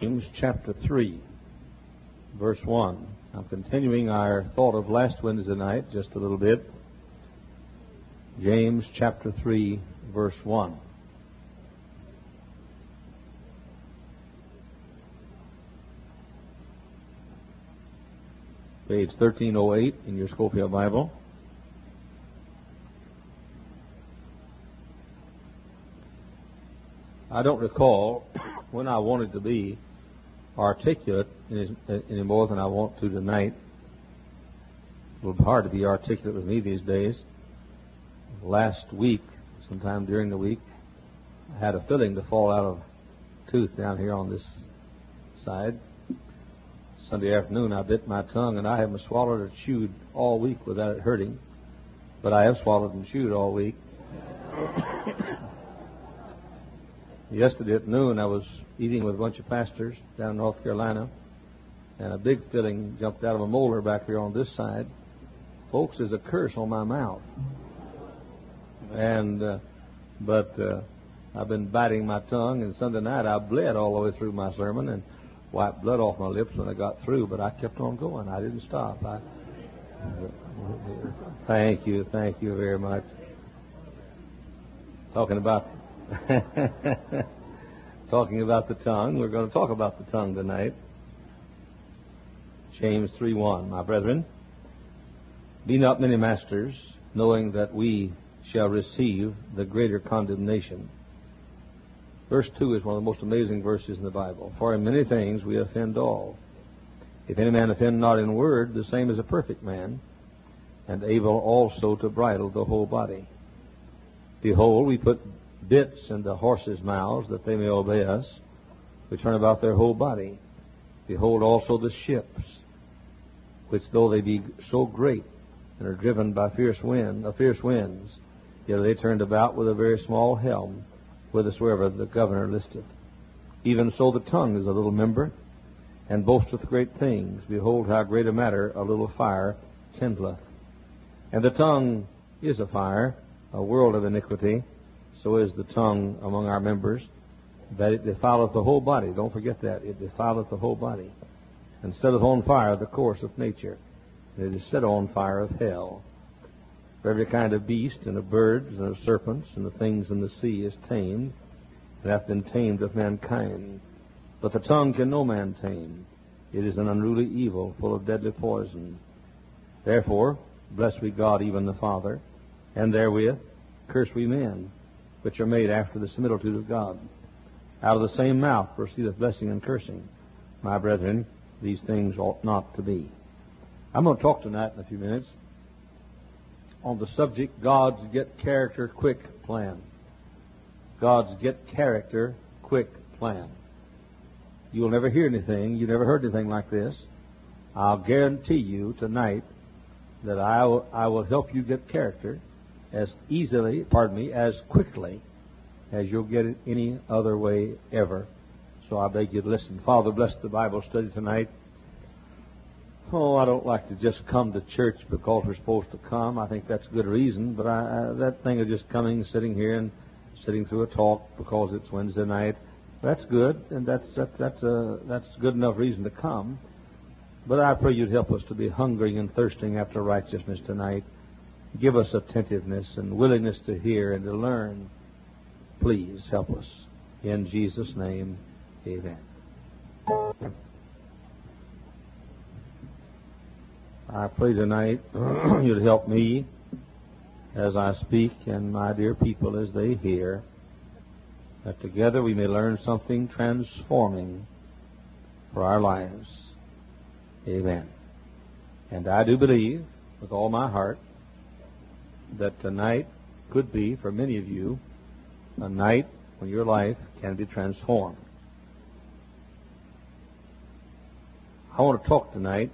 James chapter 3, verse 1. I'm continuing our thought of last Wednesday night just a little bit. James chapter 3, verse 1. Page 1308 in your Scofield Bible. I don't recall when I wanted to be articulate any more than I want to tonight. It's a little hard to be articulate with me these days. Last week, sometime during the week, I had a filling to fall out of a tooth down here on this side. Sunday afternoon, I bit my tongue, and I haven't swallowed or chewed all week without it hurting. But I have swallowed and chewed all week. Yesterday at noon, I was eating with a bunch of pastors down in North Carolina, and a big filling jumped out of a molar back here on this side. Folks, there's a curse on my mouth. But I've been biting my tongue, and Sunday night I bled all the way through my sermon and wiped blood off my lips when I got through, but I kept on going. I didn't stop. Thank you very much. Talking about the tongue. We're going to talk about the tongue tonight. James 3:1. My brethren, be not many masters, knowing that we shall receive the greater condemnation. Verse 2 is one of the most amazing verses in the Bible. For in many things we offend all. If any man offend not in word, the same is a perfect man, and able also to bridle the whole body. Behold, we put bits in the horses' mouths, that they may obey us. We turn about their whole body. Behold also the ships, which though they be so great, and are driven by fierce winds, yet they turned about with a very small helm, whithersoever the governor listeth. Even so the tongue is a little member, and boasteth great things. Behold, how great a matter a little fire kindleth. And the tongue is a fire, a world of iniquity. So is the tongue among our members, that it defileth the whole body. Don't forget that. It defileth the whole body, and setteth on fire the course of nature. And it is set on fire of hell. For every kind of beast, and of birds, and of serpents, and of things in the sea is tamed, and hath been tamed of mankind. But the tongue can no man tame. It is an unruly evil, full of deadly poison. Therefore, bless we God, even the Father, and therewith curse we men, which are made after the similitude of God. Out of the same mouth proceedeth blessing and cursing. My brethren, these things ought not to be. I'm going to talk tonight in a few minutes on the subject, God's Get Character Quick Plan. God's Get Character Quick Plan. You'll never hear anything, you never heard anything like this. I'll guarantee you tonight that I will help you get character as quickly as you'll get it any other way ever. So I beg you to listen. Father, bless the Bible study tonight. Oh, I don't like to just come to church because we're supposed to come. I think that's a good reason, but that thing of just coming, sitting here and sitting through a talk because it's Wednesday night, that's good, and that's good enough reason to come. But I pray you'd help us to be hungering and thirsting after righteousness tonight. Give us attentiveness and willingness to hear and to learn. Please help us. In Jesus' name, amen. I pray tonight you'd help me as I speak and my dear people as they hear, that together we may learn something transforming for our lives. Amen. And I do believe with all my heart that tonight could be, for many of you, a night when your life can be transformed. I want to talk tonight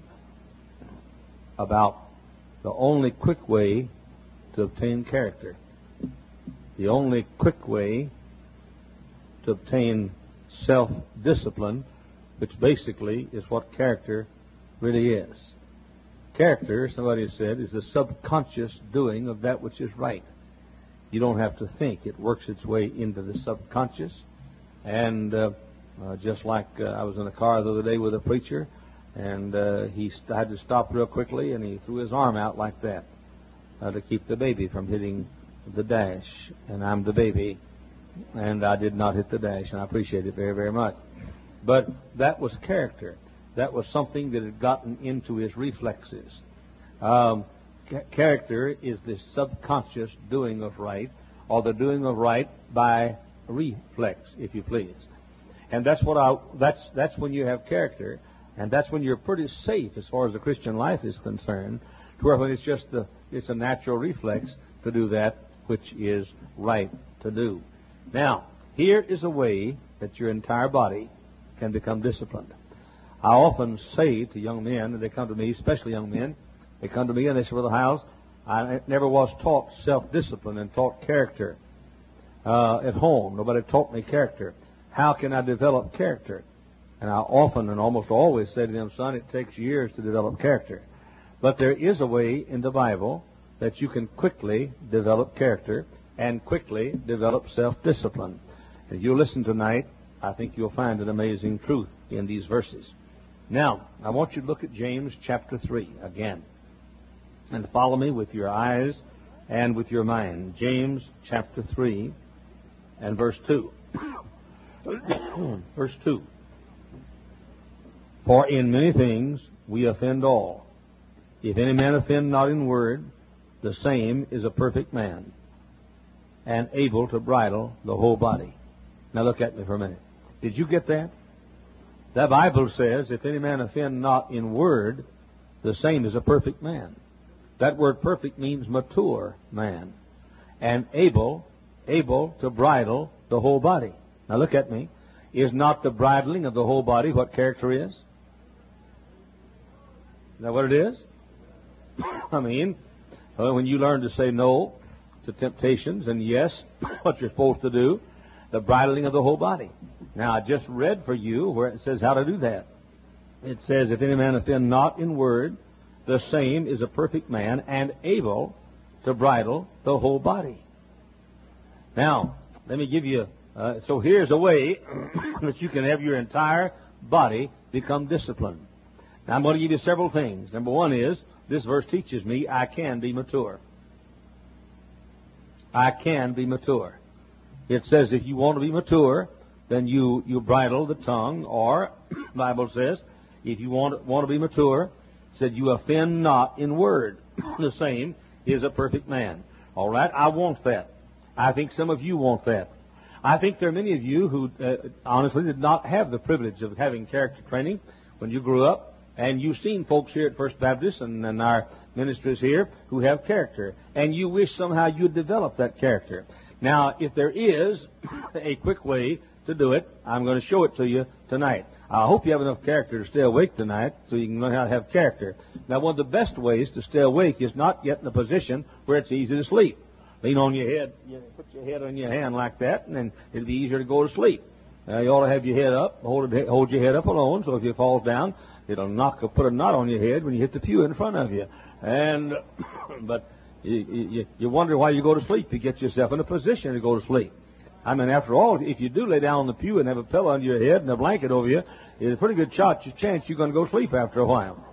about the only quick way to obtain character. The only quick way to obtain self-discipline, which basically is what character really is. Character, somebody said, is the subconscious doing of that which is right. You don't have to think. It works its way into the subconscious, and Just like I was in a car the other day with a preacher, and I had to stop real quickly, and he threw his arm out like that to keep the baby from hitting the dash. And I'm the baby, and I did not hit the dash, and I appreciate it very, very much. But that was character. That was something that had gotten into his reflexes. Character is the subconscious doing of right, or the doing of right by reflex, if you please. And that's when you have character, and that's when you're pretty safe as far as the Christian life is concerned, to where when it's a natural reflex to do that which is right to do. Now, here is a way that your entire body can become disciplined. I often say to young men, and they come to me, especially young men, they come to me and they say, Brother Hiles, I never was taught self-discipline and taught character at home. Nobody taught me character. How can I develop character? And I often and almost always say to them, son, it takes years to develop character. But there is a way in the Bible that you can quickly develop character and quickly develop self-discipline. If you listen tonight, I think you'll find an amazing truth in these verses. Now, I want you to look at James chapter 3 again, and follow me with your eyes and with your mind. James chapter 3 and verse 2. Verse 2. For in many things we offend all. If any man offend not in word, the same is a perfect man, and able to bridle the whole body. Now look at me for a minute. Did you get that? The Bible says, if any man offend not in word, the same is a perfect man. That word perfect means mature man, and able to bridle the whole body. Now look at me. Is not the bridling of the whole body what character is? Is that what it is? I mean, when you learn to say no to temptations and yes, what you're supposed to do, the bridling of the whole body. Now, I just read for you where it says how to do that. It says, if any man offend not in word, the same is a perfect man and able to bridle the whole body. Now, let me give you, so here's a way that you can have your entire body become disciplined. Now, I'm going to give you several things. Number one is, this verse teaches me I can be mature. I can be mature. It says if you want to be mature, then you bridle the tongue, or the Bible says if you want to be mature, it said you offend not in word. The same is a perfect man. All right, I want that. I think some of you want that. I think there are many of you who honestly did not have the privilege of having character training when you grew up, and you've seen folks here at First Baptist and our ministers here who have character, and you wish somehow you'd develop that character. Now, if there is a quick way to do it, I'm going to show it to you tonight. I hope you have enough character to stay awake tonight so you can learn how to have character. Now, one of the best ways to stay awake is not get in a position where it's easy to sleep. Lean on your head, put your head on your hand like that, and then it'll be easier to go to sleep. You ought to have your head up, hold your head up alone, so if you fall down, it'll put a knot on your head when you hit the pew in front of you. But you wonder why you go to sleep. You get yourself in a position to go to sleep. I mean, after all, if you do lay down on the pew and have a pillow under your head and a blanket over you, it's a pretty good chance you're going to go to sleep after a while.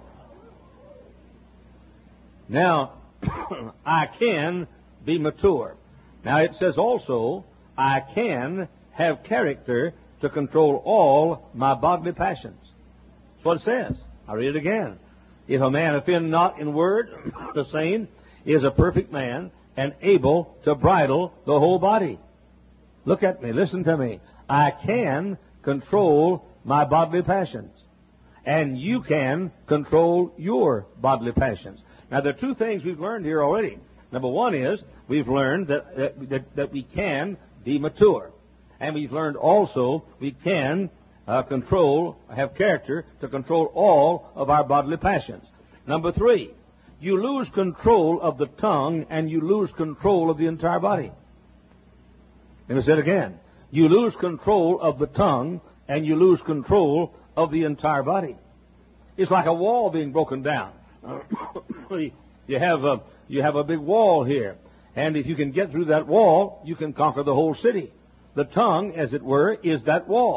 Now, I can be mature. Now, it says also, I can have character to control all my bodily passions. That's what it says. I'll read it again. If a man offend not in word, the same is a perfect man and able to bridle the whole body. Look at me. Listen to me. I can control my bodily passions. And you can control your bodily passions. Now, there are two things we've learned here already. Number one is we've learned that we can be mature. And we've learned also we can have character to control all of our bodily passions. Number three, you lose control of the tongue and you lose control of the entire body. Let me say it again. You lose control of the tongue and you lose control of the entire body. It's like a wall being broken down. You have a big wall here. And if you can get through that wall, you can conquer the whole city. The tongue, as it were, is that wall.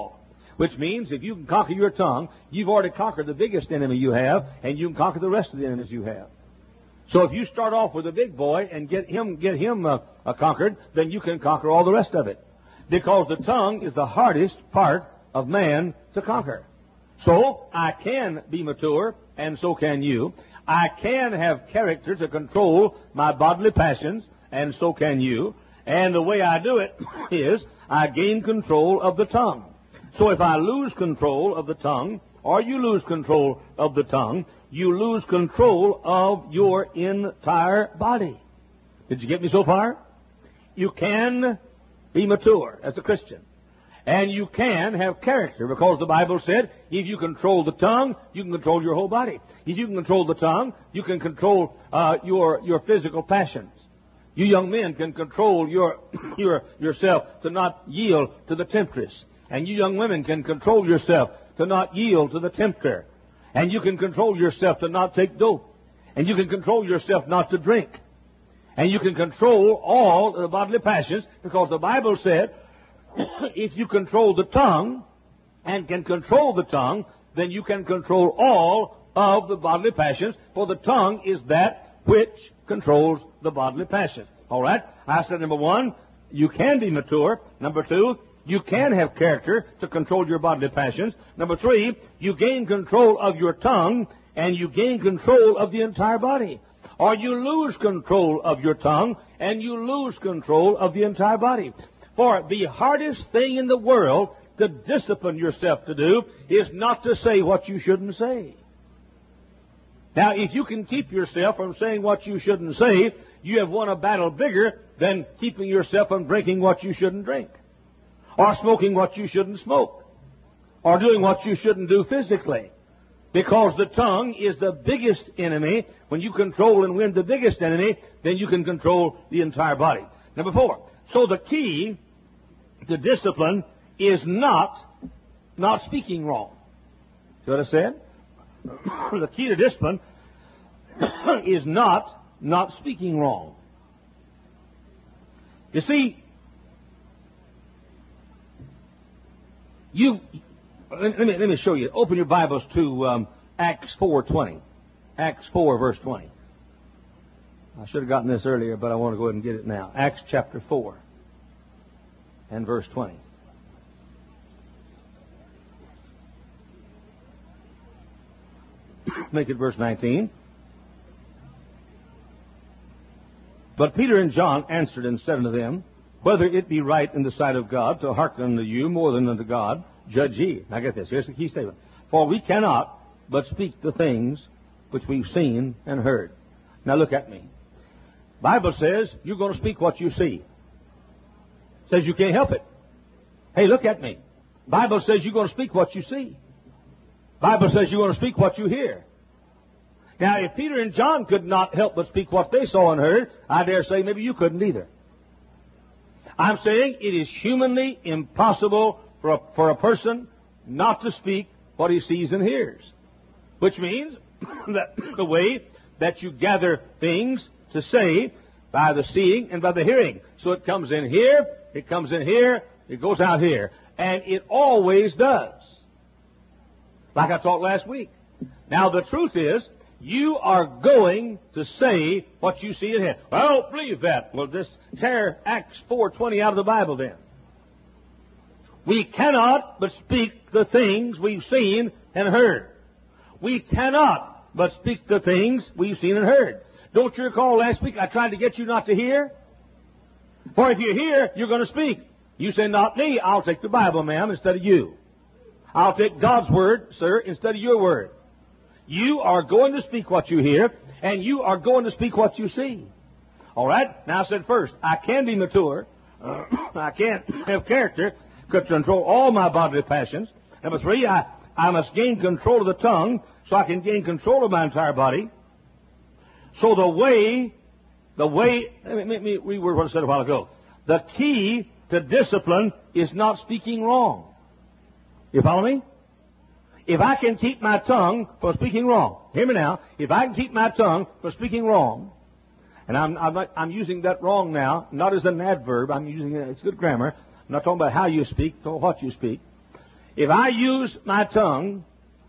Which means if you can conquer your tongue, you've already conquered the biggest enemy you have, and you can conquer the rest of the enemies you have. So if you start off with a big boy and get him conquered, then you can conquer all the rest of it. Because the tongue is the hardest part of man to conquer. So I can be mature, and so can you. I can have character to control my bodily passions, and so can you. And the way I do it is I gain control of the tongue. So if I lose control of the tongue, or you lose control of the tongue, you lose control of your entire body. Did you get me so far? You can be mature as a Christian. And you can have character, because the Bible said, if you control the tongue, you can control your whole body. If you can control the tongue, you can control your physical passions. You young men can control yourself to not yield to the temptress. And you young women can control yourself to not yield to the tempter. And you can control yourself to not take dope. And you can control yourself not to drink. And you can control all the bodily passions, because the Bible said, if you control the tongue and can control the tongue, then you can control all of the bodily passions, for the tongue is that which controls the bodily passions. All right? I said, number one, you can be mature. Number two, you can have character to control your bodily passions. Number three, you gain control of your tongue, and you gain control of the entire body. Or you lose control of your tongue, and you lose control of the entire body. For the hardest thing in the world to discipline yourself to do is not to say what you shouldn't say. Now, if you can keep yourself from saying what you shouldn't say, you have won a battle bigger than keeping yourself from drinking what you shouldn't drink, or smoking what you shouldn't smoke, or doing what you shouldn't do physically. Because the tongue is the biggest enemy. When you control and win the biggest enemy, then you can control the entire body. Number four. So the key to discipline is not speaking wrong. See what I said? The key to discipline is not speaking wrong. You see, let me show you. Open your Bibles to Acts 4:20. Acts 4, verse 20. I should have gotten this earlier, but I want to go ahead and get it now. Acts chapter 4 and verse 20. Make it verse 19. But Peter and John answered and said unto them, whether it be right in the sight of God to hearken unto you more than unto God, judge ye. Now get this. Here's the key statement. For we cannot but speak the things which we've seen and heard. Now look at me. Bible says you're going to speak what you see. Says you can't help it. Hey, look at me. Bible says you're going to speak what you see. Bible says you're going to speak what you hear. Now, if Peter and John could not help but speak what they saw and heard, I dare say maybe you couldn't either. I'm saying it is humanly impossible for a person not to speak what he sees and hears. Which means that the way that you gather things to say by the seeing and by the hearing. So it comes in here, it comes in here, it goes out here. And it always does. Like I taught last week. Now the truth is, you are going to say what you see in here. Well, I don't believe that. Well, just tear Acts 4:20 out of the Bible then. We cannot but speak the things we've seen and heard. We cannot but speak the things we've seen and heard. Don't you recall last week I tried to get you not to hear? For if you hear, you're going to speak. You say, not me. I'll take the Bible, ma'am, instead of you. I'll take God's word, sir, instead of your word. You are going to speak what you hear, and you are going to speak what you see. All right? Now I said first, I can be mature. I can have character, could control all my bodily passions. Number three, I must gain control of the tongue so I can gain control of my entire body. So the way, let me reword what I said a while ago. The key to discipline is not speaking wrong. You follow me? If I can keep my tongue from speaking wrong, hear me now, if I can keep my tongue from speaking wrong, and I'm using that wrong now, not as an adverb, I'm using it, it's good grammar. I'm not talking about how you speak, talking about what you speak. If I use my tongue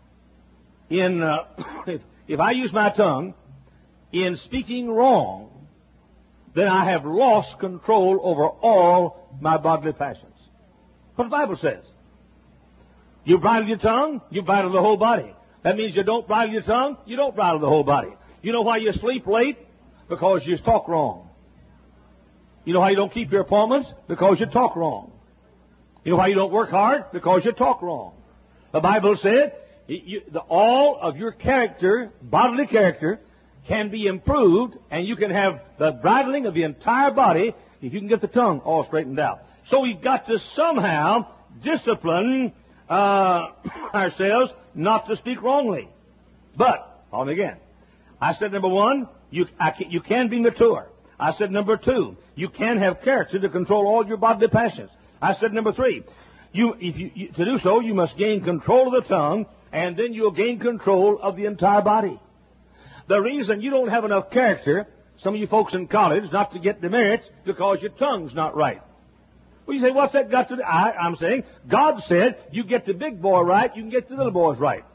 if I use my tongue in speaking wrong, then I have lost control over all my bodily passions. What the Bible says. You bridle your tongue, you bridle the whole body. That means you don't bridle your tongue, you don't bridle the whole body. You know why you sleep late? Because you talk wrong. You know why you don't keep your appointments? Because you talk wrong. You know why you don't work hard? Because you talk wrong. The Bible said all of your character, bodily character, can be improved, and you can have the bridling of the entire body if you can get the tongue all straightened out. So we've got to somehow discipline ourselves not to speak wrongly. But, follow me again. I said, number one, you can be mature. I said, number two, you can have character to control all your bodily passions. I said, number three, to do so, you must gain control of the tongue, and then you'll gain control of the entire body. The reason you don't have enough character, some of you folks in college, not to get demerits, because your tongue's not right. Well, you say, what's that got to do? I'm saying, God said, you get the big boy right, you can get the little boys right.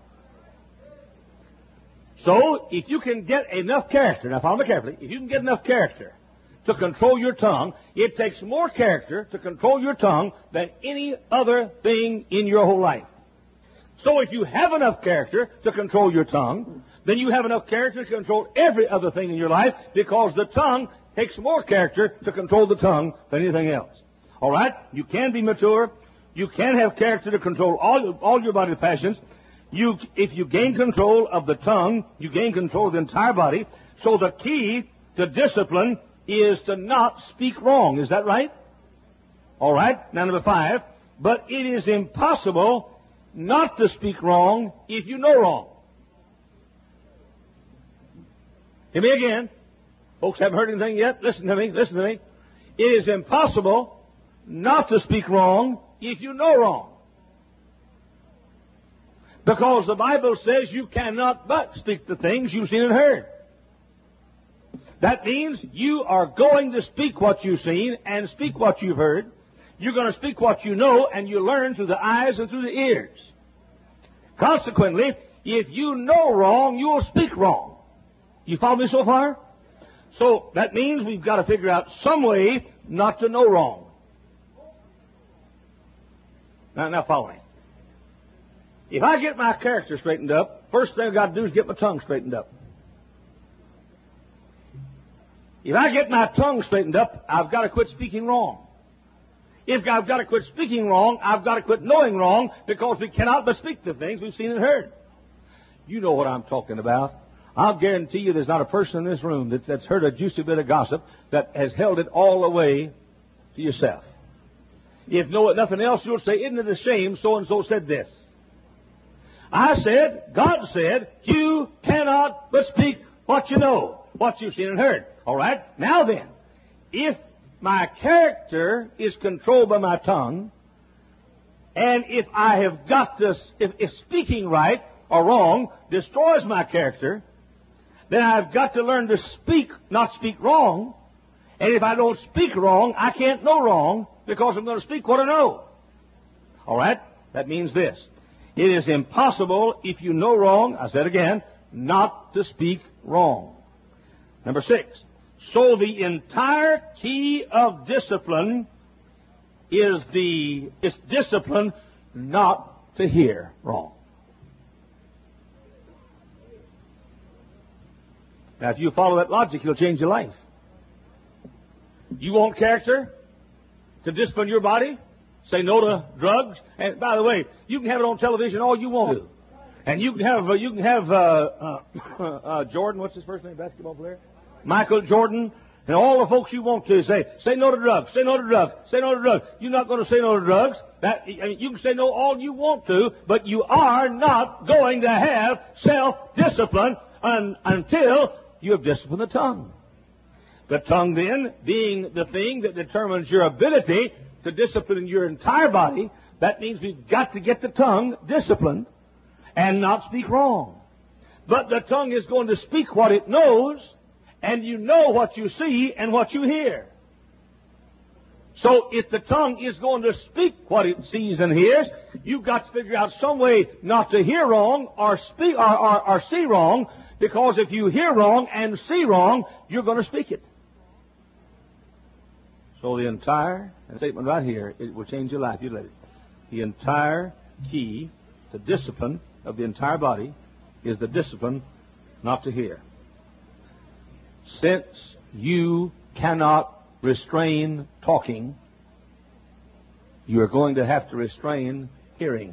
So, if you can get enough character, now follow me carefully, if you can get enough character to control your tongue, it takes more character to control your tongue than any other thing in your whole life. So if you have enough character to control your tongue, then you have enough character to control every other thing in your life, because the tongue takes more character to control the tongue than anything else. All right? You can be mature. You can have character to control all your body passions. If you gain control of the tongue, you gain control of the entire body. So the key to discipline is to not speak wrong. Is that right? All right. Now, number 5. But it is impossible not to speak wrong if you know wrong. Hear me again. Folks haven't heard anything yet? Listen to me. Listen to me. It is impossible not to speak wrong if you know wrong. Because the Bible says you cannot but speak the things you've seen and heard. That means you are going to speak what you've seen and speak what you've heard. You're going to speak what you know, and you learn through the eyes and through the ears. Consequently, if you know wrong, you'll speak wrong. You follow me so far? So that means we've got to figure out some way not to know wrong. Now follow me. If I get my character straightened up, first thing I've got to do is get my tongue straightened up. If I get my tongue straightened up, I've got to quit speaking wrong. If I've got to quit speaking wrong, I've got to quit knowing wrong, because we cannot but speak the things we've seen and heard. You know what I'm talking about. I'll guarantee you there's not a person in this room that's heard a juicy bit of gossip that has held it all the way to yourself. If nothing else, you'll say, isn't it a shame so-and-so said this? God said, you cannot but speak what you know, what you've seen and heard. All right? Now then, if my character is controlled by my tongue, and if I have got to, if speaking right or wrong destroys my character, then I've got to learn to not speak wrong. And if I don't speak wrong, I can't know wrong, because I'm going to speak what I know. All right? That means this. It is impossible, if you know wrong, I said again, not to speak wrong. Number 6. So the entire key of discipline is discipline not to hear wrong. Now, if you follow that logic, you'll change your life. You want character to discipline your body? Say no to drugs. And by the way, you can have it on television all you want to. And you can have Jordan, what's his first name, basketball player? Michael Jordan, and all the folks you want to say no to drugs, say no to drugs, say no to drugs. You're not going to say no to drugs. You can say no all you want to, but you are not going to have self-discipline until you have disciplined the tongue. The tongue then being the thing that determines your ability to discipline your entire body, that means we've got to get the tongue disciplined and not speak wrong. But the tongue is going to speak what it knows, and you know what you see and what you hear. So if the tongue is going to speak what it sees and hears, you've got to figure out some way not to hear wrong or speak or see wrong, because if you hear wrong and see wrong, you're going to speak it. So the entire statement right here, it will change your life. You let it. The entire key to discipline of the entire body is the discipline not to hear. Since you cannot restrain talking, you are going to have to restrain hearing.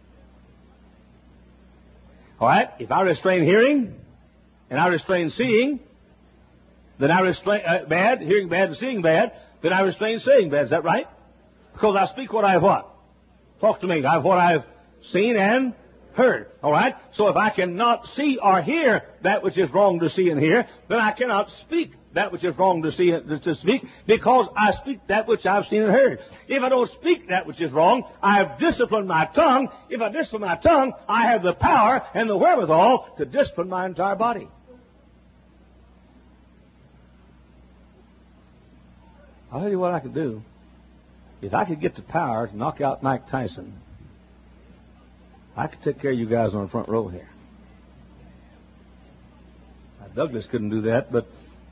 All right? If I restrain hearing and I restrain seeing, then I restrain hearing bad and seeing bad, then I restrain saying bad. Is that right? Because I speak what I have what? Talk to me. I have what I have seen and heard. All right? So if I cannot see or hear that which is wrong to see and hear, then I cannot speak that which is wrong to see to speak, because I speak that which I've seen and heard. If I don't speak that which is wrong, I have disciplined my tongue. If I discipline my tongue, I have the power and the wherewithal to discipline my entire body. I'll tell you what I could do. If I could get the power to knock out Mike Tyson, I could take care of you guys on the front row here. Now, Douglas couldn't do that, but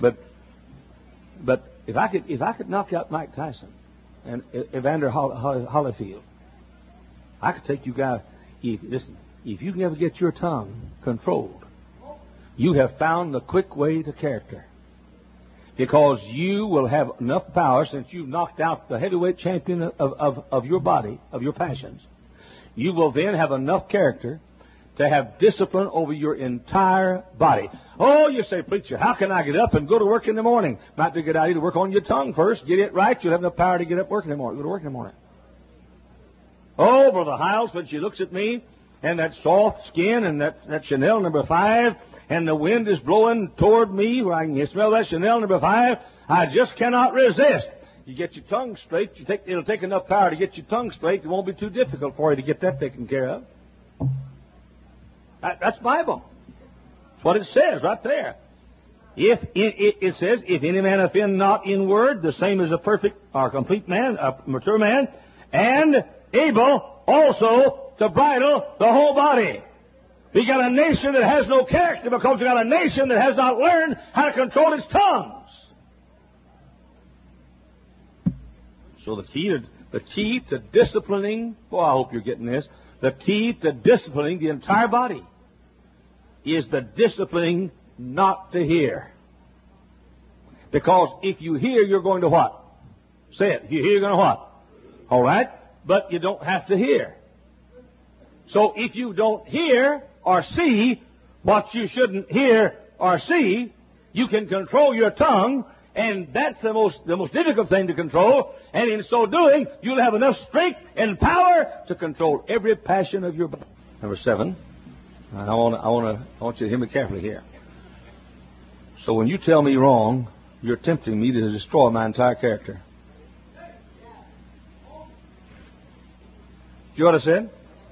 if I could knock out Mike Tyson and Evander Holyfield, I could take you guys. Listen, if you can ever get your tongue controlled, you have found the quick way to character. Because you will have enough power, since you've knocked out the heavyweight champion of your body, of your passions. You will then have enough character to have discipline over your entire body. Oh, you say, preacher, how can I get up and go to work in the morning? Might be a good idea to work on your tongue first. Get it right. You'll have enough power to get up work in the morning. Go to work in the morning. Oh, Brother Hiles, when she looks at me, and that soft skin, and that Chanel number 5, and the wind is blowing toward me, where I can smell that Chanel number 5, I just cannot resist. You get your tongue straight. It'll take enough power to get your tongue straight. It won't be too difficult for you to get that taken care of. That's Bible. That's what it says right there. It says, if any man offend not in word, the same as a perfect or complete man, a mature man, and able also to bridle the whole body. We got a nation that has no character because we got a nation that has not learned how to control its tongues. So the key to disciplining, boy, I hope you're getting this, the key to disciplining the entire body is the disciplining not to hear. Because if you hear, you're going to what? Say it. If you hear, you're going to what? All right? But you don't have to hear. So if you don't hear or see what you shouldn't hear or see, you can control your tongue, and that's the most difficult thing to control. And in so doing, you'll have enough strength and power to control every passion of your body. Number 7. I want you to hear me carefully here. So when you tell me wrong, you're tempting me to destroy my entire character. Do you know what I said?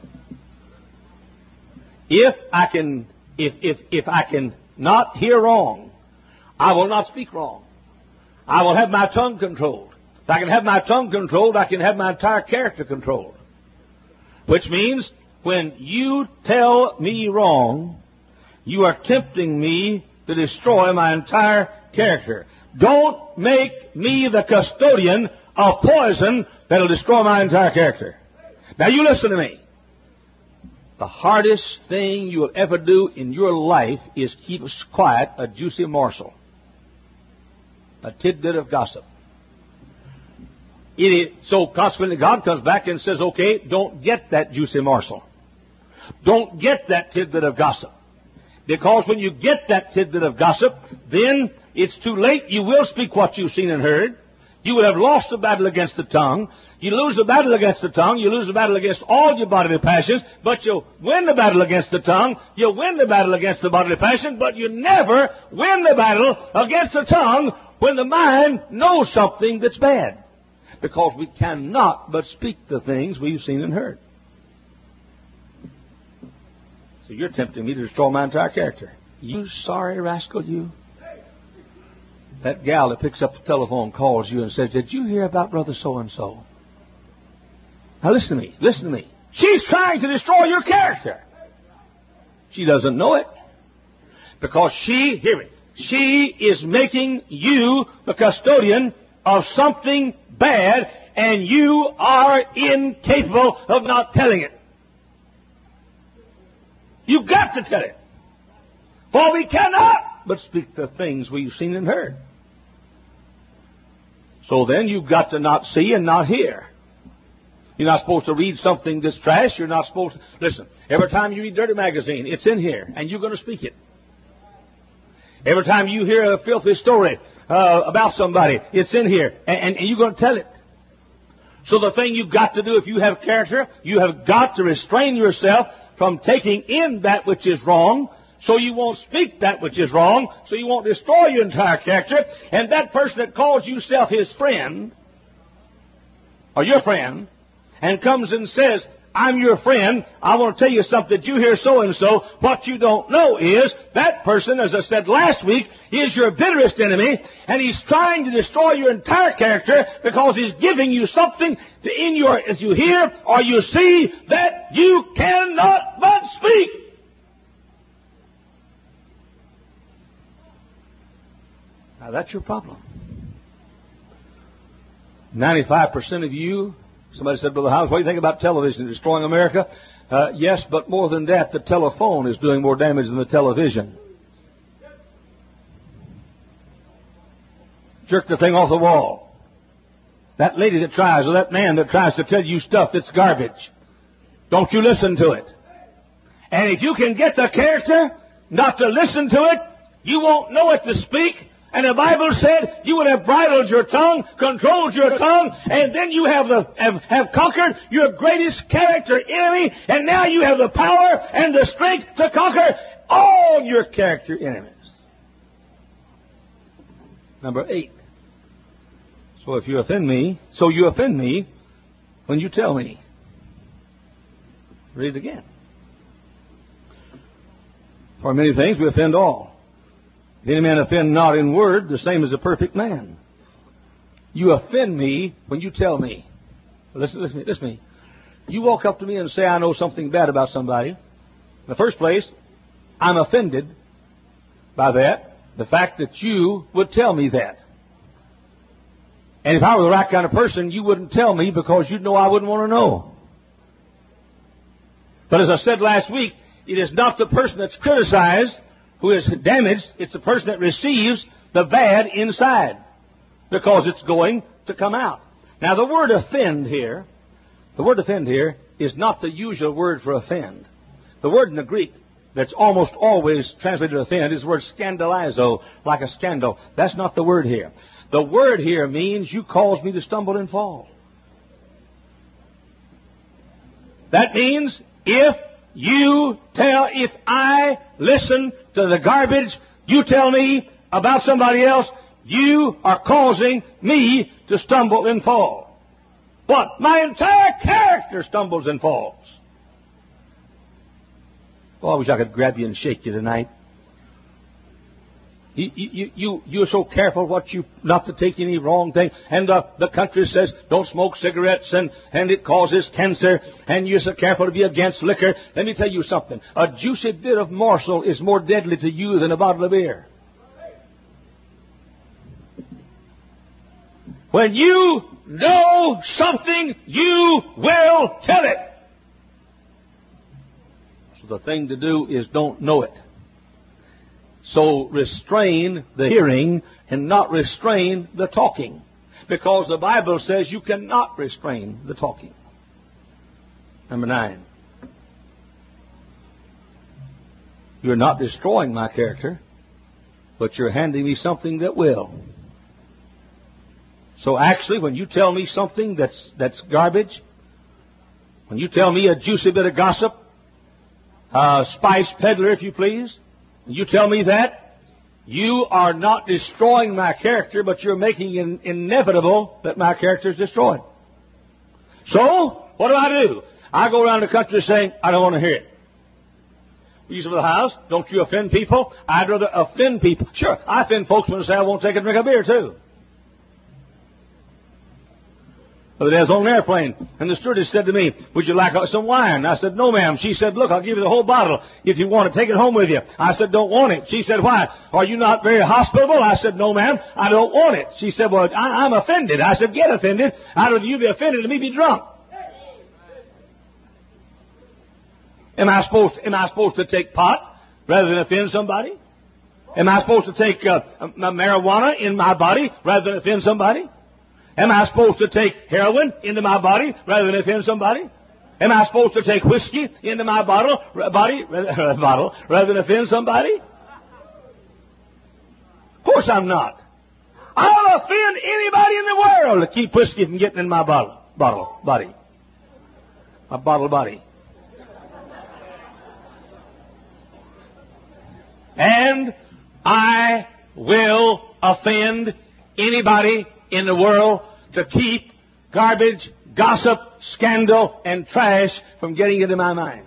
If I can not hear wrong, I will not speak wrong. I will have my tongue controlled. If I can have my tongue controlled, I can have my entire character controlled. Which means, when you tell me wrong, you are tempting me to destroy my entire character. Don't make me the custodian of poison that will destroy my entire character. Now you listen to me. The hardest thing you will ever do in your life is keep quiet a juicy morsel, a tidbit of gossip. So consequently, God comes back and says, okay, don't get that juicy morsel. Don't get that tidbit of gossip. Because when you get that tidbit of gossip, then it's too late. You will speak what you've seen and heard. You will have lost the battle against the tongue. You lose the battle against the tongue. You lose the battle against all your bodily passions. But you'll win the battle against the tongue. You'll win the battle against the bodily passion. But you never win the battle against the tongue when the mind knows something that's bad. Because we cannot but speak the things we've seen and heard. So you're tempting me to destroy my entire character. You sorry rascal, you. That gal that picks up the telephone calls you and says, "Did you hear about Brother So-and-so?" Now listen to me. Listen to me. She's trying to destroy your character. She doesn't know it. Because hear me, she is making you the custodian of something bad, and you are incapable of not telling it. You've got to tell it. For we cannot but speak the things we've seen and heard. So then you've got to not see and not hear. You're not supposed to read something that's trash. You're not supposed to... Listen, every time you read Dirty Magazine, it's in here, and you're going to speak it. Every time you hear a filthy story about somebody, it's in here, and you're going to tell it. So the thing you've got to do if you have character, you have got to restrain yourself from taking in that which is wrong, so you won't speak that which is wrong, so you won't destroy your entire character. And that person that calls yourself his friend, or your friend, and comes and says, "I'm your friend, I want to tell you something, did you hear so-and-so?" What you don't know is that person, as I said last week, is your bitterest enemy, and he's trying to destroy your entire character because he's giving you something as you hear or you see that you cannot but speak. Now that's your problem. 95% of you... Somebody said, "Brother Howes, what do you think about television destroying America?" Yes, but more than that, the telephone is doing more damage than the television. Jerk the thing off the wall. That lady that tries, or that man that tries to tell you stuff that's garbage, don't you listen to it. And if you can get the character not to listen to it, you won't know it to speak. And the Bible said you would have bridled your tongue, controlled your tongue, and then you have conquered your greatest character enemy, and now you have the power and the strength to conquer all your character enemies. Number 8. So you offend me when you tell me. Read it again. For many things we offend all. If any man offend not in word, the same as a perfect man. You offend me when you tell me. Listen to me. You walk up to me and say, "I know something bad about somebody." In the first place, I'm offended by that, the fact that you would tell me that. And if I were the right kind of person, you wouldn't tell me because you'd know I wouldn't want to know. But as I said last week, it is not the person that's criticized who is damaged, it's the person that receives the bad inside, because it's going to come out. Now the word offend here is not the usual word for offend. The word in the Greek that's almost always translated offend is the word scandalizo, like a scandal. That's not the word here. The word here means you cause me to stumble and fall. That means if I listen to the garbage you tell me about somebody else, you are causing me to stumble and fall. But my entire character stumbles and falls. Oh, I wish I could grab you and shake you tonight. You're so careful not to take any wrong thing. And the country says don't smoke cigarettes and it causes cancer. And you're so careful to be against liquor. Let me tell you something. A juicy bit of morsel is more deadly to you than a bottle of beer. When you know something, you will tell it. So the thing to do is don't know it. So restrain the hearing and not restrain the talking. Because the Bible says you cannot restrain the talking. Number 9. You're not destroying my character, but you're handing me something that will. So actually, when you tell me something that's garbage, when you tell me a juicy bit of gossip, a spice peddler, if you please, you tell me that, you are not destroying my character, but you're making it inevitable that my character is destroyed. So, what do? I go around the country saying, I don't want to hear it. You say, Brother House, don't you offend people? I'd rather offend people. Sure, I offend folks when they say I won't take a drink of beer, too. The other day I was on an airplane, and the stewardess said to me, would you like some wine? I said, no, ma'am. She said, look, I'll give you the whole bottle if you want to. Take it home with you. I said, don't want it. She said, why? Are you not very hospitable? I said, no, ma'am, I don't want it. She said, well, I'm offended. I said, get offended. I'd rather you be offended than me be drunk. Am I supposed to take pot rather than offend somebody? Am I supposed to take marijuana in my body rather than offend somebody? Am I supposed to take heroin into my body rather than offend somebody? Am I supposed to take whiskey into my bottle rather than offend somebody? Of course I'm not. I'll offend anybody in the world to keep whiskey from getting in my body. My bottle body. And I will offend anybody in the world to keep garbage, gossip, scandal, and trash from getting into my mind.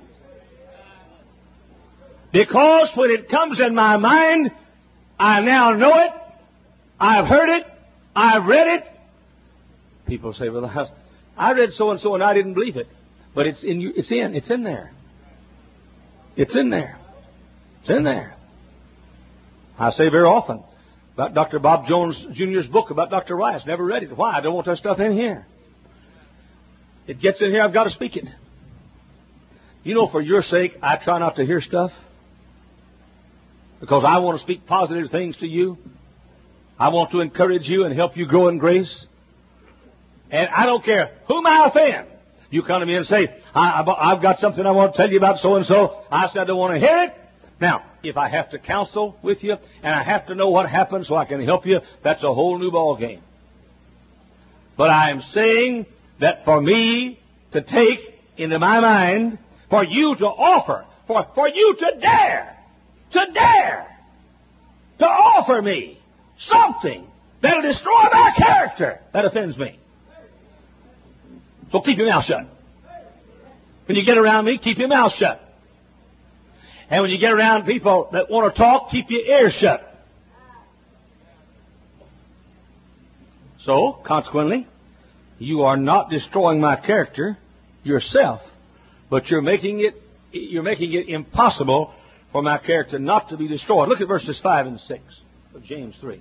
Because when it comes in my mind, I now know it, I've heard it, I've read it. People say, well, I read so-and-so and I didn't believe it. But it's in there. It's in there. It's in there. I say very often about Dr. Bob Jones Jr.'s book about Dr. Rice. Never read it. Why? I don't want that stuff in here. It gets in here, I've got to speak it. You know, for your sake, I try not to hear stuff. Because I want to speak positive things to you. I want to encourage you and help you grow in grace. And I don't care whom I offend. You come to me and say, I've got something I want to tell you about so-and-so. I said I don't want to hear it. Now, if I have to counsel with you and I have to know what happened so I can help you, that's a whole new ball game. But I am saying that for me to take into my mind, for you to offer, for you to dare to offer me something that'll destroy my character, that offends me. So keep your mouth shut. When you get around me, keep your mouth shut. And when you get around people that want to talk, keep your ears shut. So, consequently, you are not destroying my character yourself, but you're making it impossible for my character not to be destroyed. Look at verses 5 and 6 of James 3.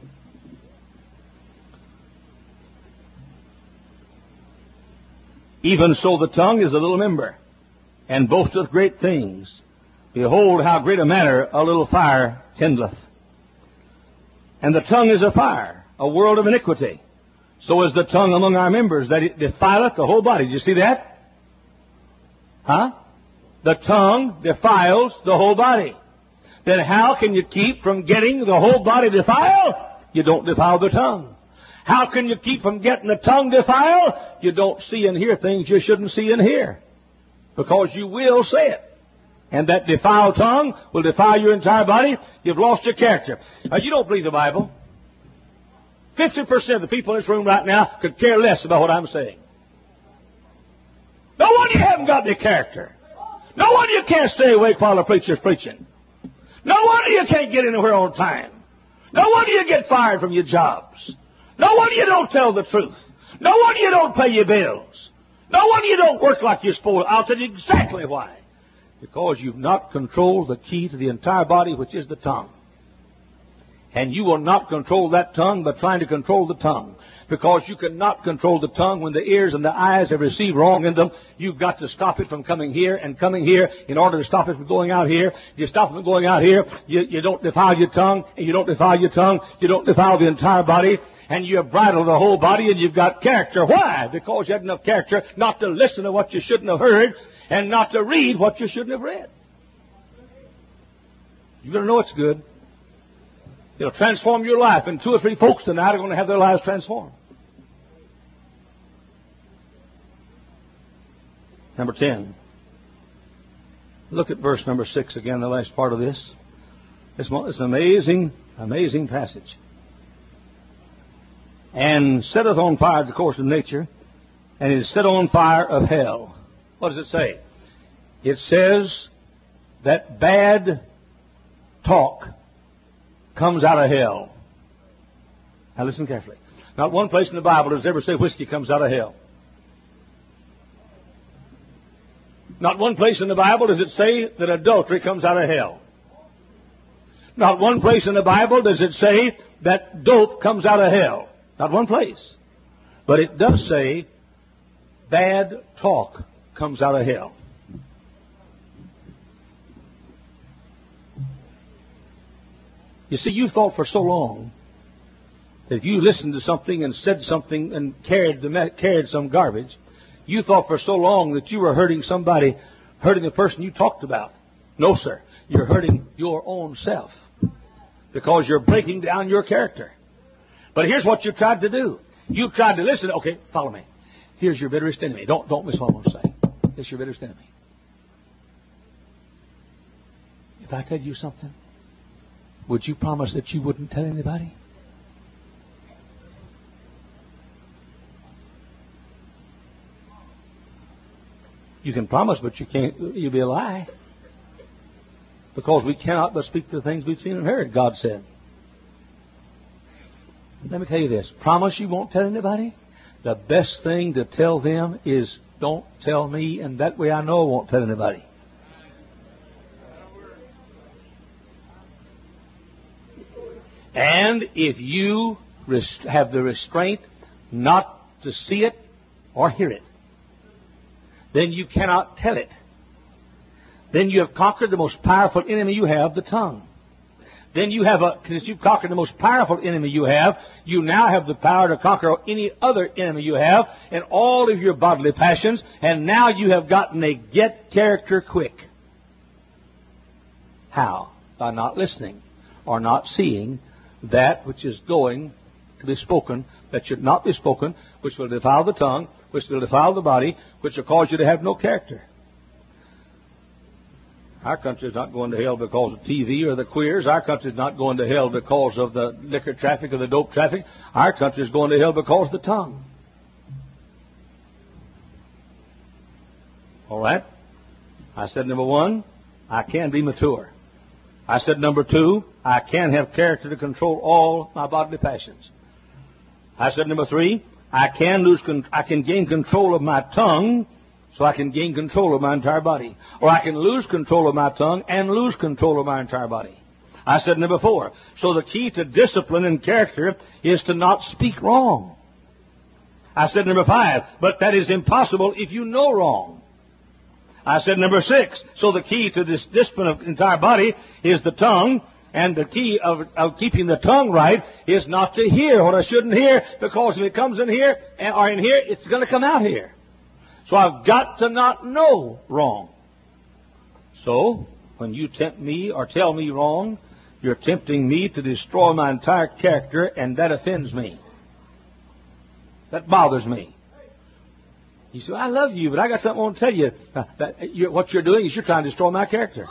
Even so the tongue is a little member, and boasteth great things. Behold, how great a matter a little fire kindleth. And the tongue is a fire, a world of iniquity. So is the tongue among our members, that it defileth the whole body. Did you see that? Huh? The tongue defiles the whole body. Then how can you keep from getting the whole body defiled? You don't defile the tongue. How can you keep from getting the tongue defiled? You don't see and hear things you shouldn't see and hear. Because you will say it. And that defiled tongue will defile your entire body. You've lost your character. You don't believe the Bible. 50% of the people in this room right now could care less about what I'm saying. No wonder you haven't got any character. No wonder you can't stay awake while the preacher's preaching. No wonder you can't get anywhere on time. No wonder you get fired from your jobs. No wonder you don't tell the truth. No wonder you don't pay your bills. No wonder you don't work like you're supposed to. I'll tell you exactly why. Because you've not controlled the key to the entire body, which is the tongue. And you will not control that tongue by trying to control the tongue. Because you cannot control the tongue when the ears and the eyes have received wrong in them. You've got to stop it from coming here and coming here in order to stop it from going out here. You stop it from going out here, you don't defile your tongue, and you don't defile your tongue, you don't defile the entire body, and you have bridled the whole body, and you've got character. Why? Because you had enough character not to listen to what you shouldn't have heard, and not to read what you shouldn't have read. You're going to know it's good. It'll transform your life. And 2 or 3 folks tonight are going to have their lives transformed. Number 10. Look at verse number 6 again, the last part of this. It's an amazing passage. And setteth on fire the course of nature, and is set on fire of hell. What does it say? It says that bad talk comes out of hell. Now listen carefully. Not one place in the Bible does it ever say whiskey comes out of hell. Not one place in the Bible does it say that adultery comes out of hell. Not one place in the Bible does it say that dope comes out of hell. Not one place. But it does say bad talk comes out of hell. You see, you thought for so long that if you listened to something and said something and carried some garbage, you thought for so long that you were hurting somebody, hurting the person you talked about. No, sir. You're hurting your own self because you're breaking down your character. But here's what you tried to do. You tried to listen. Okay, follow me. Here's your bitterest enemy. Don't miss what I'm going to say. It's your bitterest enemy. If I tell you something, would you promise that you wouldn't tell anybody? You can promise, but you can't. You'll be a lie. Because we cannot but speak the things we've seen and heard, God said. Let me tell you this. Promise you won't tell anybody? The best thing to tell them is, don't tell me, and that way I know I won't tell anybody. And if you have the restraint not to see it or hear it, then you cannot tell it. Then you have conquered the most powerful enemy you have, the tongue. Then you have since you've conquered the most powerful enemy you have, you now have the power to conquer any other enemy you have and all of your bodily passions, and now you have gotten a get character quick. How? By not listening or not seeing that which is going to be spoken, that should not be spoken, which will defile the tongue, which will defile the body, which will cause you to have no character. Our country is not going to hell because of TV or the queers. Our country is not going to hell because of the liquor traffic or the dope traffic. Our country is going to hell because of the tongue. All right? I said, number one, I can be mature. I said, number two, I can have character to control all my bodily passions. I said, number three, I can gain control of my tongue so I can gain control of my entire body. Or I can lose control of my tongue and lose control of my entire body. I said, number four, so the key to discipline and character is to not speak wrong. I said, number five, but that is impossible if you know wrong. I said, number six, so the key to this discipline of the entire body is the tongue, and the key of keeping the tongue right is not to hear what I shouldn't hear, because if it comes in here or in here, it's going to come out here. So I've got to not know wrong. So, when you tempt me or tell me wrong, you're tempting me to destroy my entire character, and that offends me. That bothers me. You say, I love you, but I got something I want to tell you. What you're doing is you're trying to destroy my character.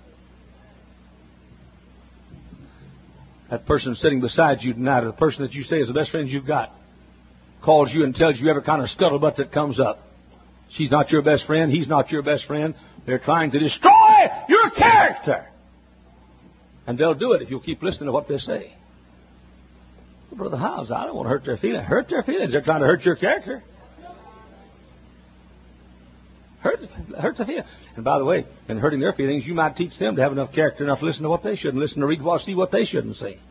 That person sitting beside you tonight, or the person that you say is the best friend you've got, calls you and tells you every kind of scuttlebutt that comes up. She's not your best friend. He's not your best friend. They're trying to destroy your character. And they'll do it if you'll keep listening to what they say. Well, Brother Howes, I don't want to hurt their feelings. Hurt their feelings. They're trying to hurt your character. Hurt their feelings. And by the way, in hurting their feelings, you might teach them to have enough character enough to listen to what they shouldn't listen to, read what, see what they shouldn't say.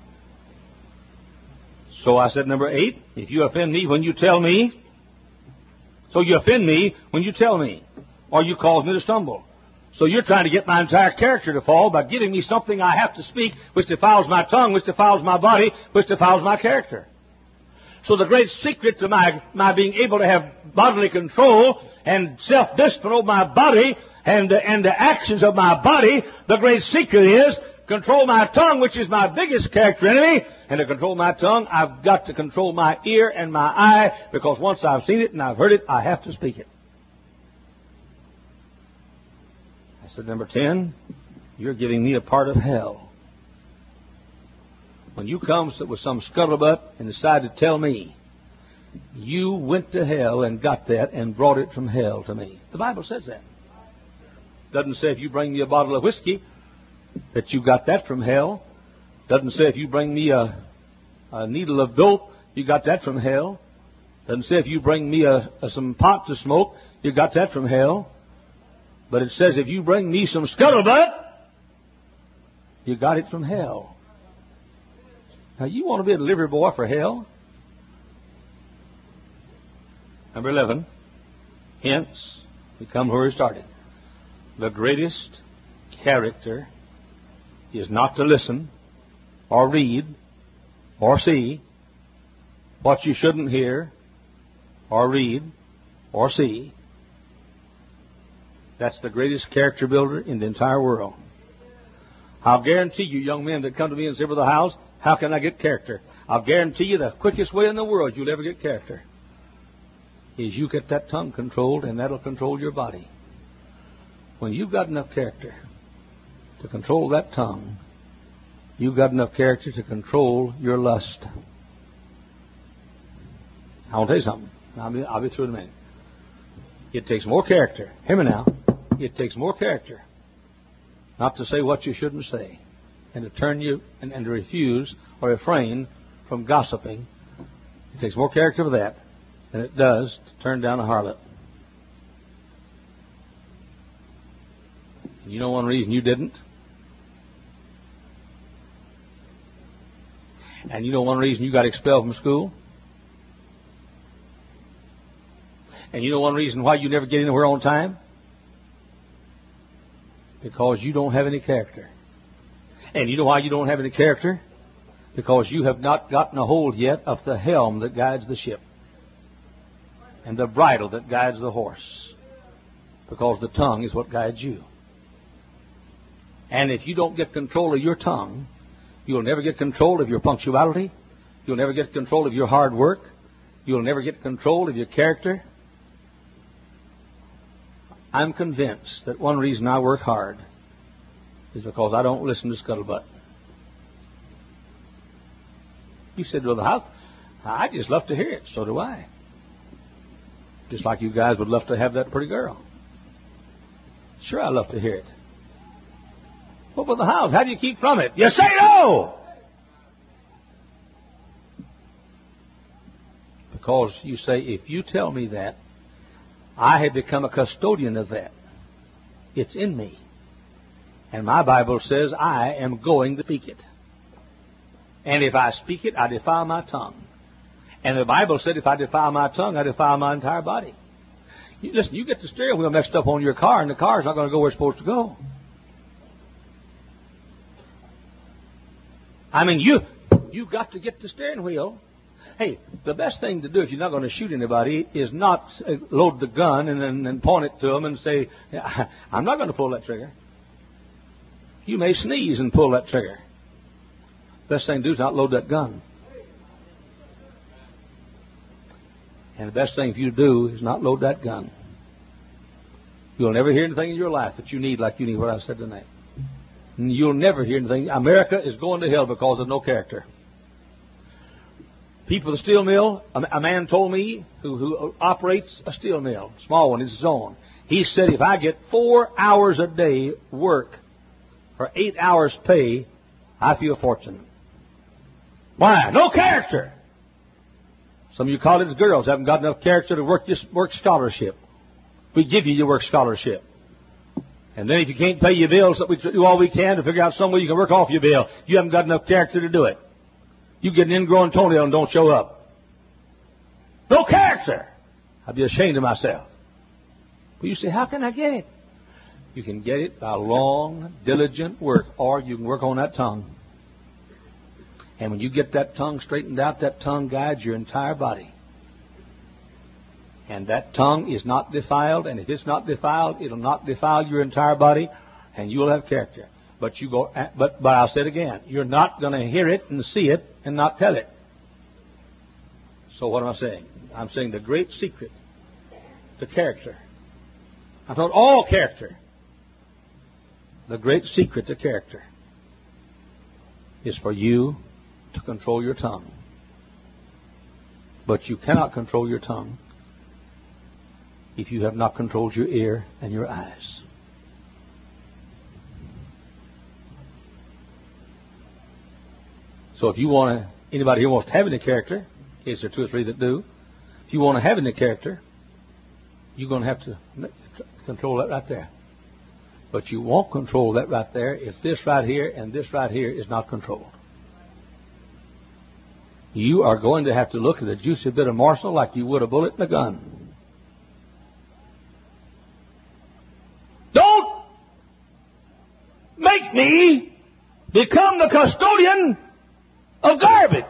So I said, number 8, if you offend me when you tell me, so you offend me when you tell me, or you cause me to stumble. So you're trying to get my entire character to fall by giving me something I have to speak, which defiles my tongue, which defiles my body, which defiles my character. So the great secret to my being able to have bodily control and self-discipline over my body and the actions of my body, the great secret is control my tongue, which is my biggest character enemy. And to control my tongue, I've got to control my ear and my eye, because once I've seen it and I've heard it, I have to speak it. I said, number 10, you're giving me a part of hell. When you come with some scuttlebutt and decide to tell me, you went to hell and got that and brought it from hell to me. The Bible says that. Doesn't say if you bring me a bottle of whiskey that you got that from hell. Doesn't say if you bring me a needle of dope, you got that from hell. Doesn't say if you bring me some pot to smoke, you got that from hell. But it says if you bring me some scuttlebutt, you got it from hell. Now, you want to be a delivery boy for hell? Number 11. Hence, we come where we started. The greatest character is not to listen or read or see what you shouldn't hear or read or see. That's the greatest character builder in the entire world. I'll guarantee you, young men that come to me and say, Brother Howes, how can I get character? I'll guarantee you the quickest way in the world you'll ever get character is you get that tongue controlled, and that'll control your body. When you've got enough character to control that tongue, you've got enough character to control your lust. I want to tell you something. I'll be through in a minute. It takes more character. Hear me now. It takes more character not to say what you shouldn't say, and to turn you and to refuse or refrain from gossiping. It takes more character for that than it does to turn down a harlot. And you know one reason you didn't? And you know one reason you got expelled from school? And you know one reason why you never get anywhere on time? Because you don't have any character. And you know why you don't have any character? Because you have not gotten a hold yet of the helm that guides the ship and the bridle that guides the horse. Because the tongue is what guides you. And if you don't get control of your tongue, you'll never get control of your punctuality. You'll never get control of your hard work. You'll never get control of your character. I'm convinced that one reason I work hard is because I don't listen to scuttlebutt. You said, Brother House, I just love to hear it. So do I. Just like you guys would love to have that pretty girl. Sure, I love to hear it. Well, Brother House, how do you keep from it? You say no! Because you say, if you tell me that, I have become a custodian of that. It's in me. And my Bible says I am going to speak it. And if I speak it, I defile my tongue. And the Bible said if I defile my tongue, I defile my entire body. Listen, you get the steering wheel mixed up on your car, and the car's not going to go where it's supposed to go. I mean, you've got to get the steering wheel. Hey, the best thing to do if you're not going to shoot anybody is not load the gun and then point it to them and say, I'm not going to pull that trigger. You may sneeze and pull that trigger. Best thing to do is not load that gun. And the best thing for you to do is not load that gun. You'll never hear anything in your life that you need like you need what I said tonight. You'll never hear anything. America is going to hell because of no character. People at the steel mill, a man told me who operates a steel mill, small one, it's his own. He said, if I get 4 hours a day work for 8 hours pay, I feel fortunate. Why? No character. Some of you college girls haven't got enough character to work scholarship. We give you your work scholarship. And then if you can't pay your bills, we do all we can to figure out some way you can work off your bill. You haven't got enough character to do it. You get an ingrown toenail and don't show up. No character. I'd be ashamed of myself. But you say, how can I get it? You can get it by long, diligent work, or you can work on that tongue. And when you get that tongue straightened out, that tongue guides your entire body. And that tongue is not defiled, and if it's not defiled, it'll not defile your entire body, and you'll have character. But I'll say it again. You're not going to hear it and see it and not tell it. So what am I saying? I'm saying the great secret to character. I'm talking all character. The great secret to character is for you to control your tongue. But you cannot control your tongue if you have not controlled your ear and your eyes. So if you want to, anybody here wants to have any character, in case there are 2 or 3 that do, if you want to have any character, you're going to have to control that right there. But you won't control that right there if this right here and this right here is not controlled. You are going to have to look at a juicy bit of morsel like you would a bullet in a gun. Don't make me become the custodian of garbage.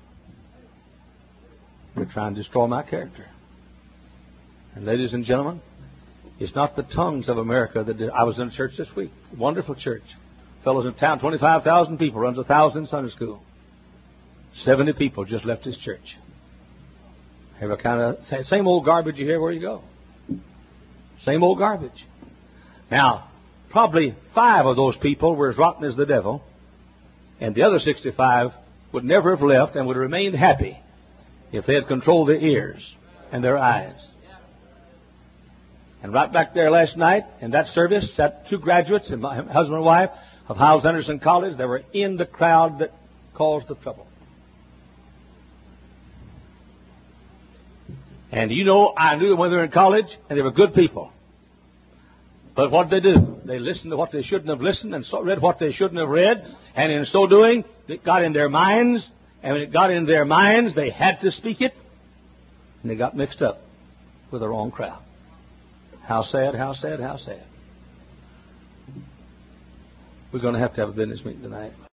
You're trying to destroy my character. And ladies and gentlemen, it's not the tongues of America that did. I was in a church this week. Wonderful church. Fellows in town, 25,000 people, runs 1,000 in Sunday school. 70 people just left his church. Have a kind of same old garbage you hear where you go. Same old garbage. Now, probably 5 of those people were as rotten as the devil, and the other 65 would never have left and would have remained happy if they had controlled their ears and their eyes. And right back there last night in that service, sat 2 graduates, and my husband and wife of Hyles Anderson College. They were in the crowd that caused the trouble. And you know, I knew them when they were in college, and they were good people. But what did they do? They listened to what they shouldn't have listened and read what they shouldn't have read. And in so doing, it got in their minds. And when it got in their minds, they had to speak it. And they got mixed up with the wrong crowd. How sad, how sad, how sad. We're going to have a business meeting tonight.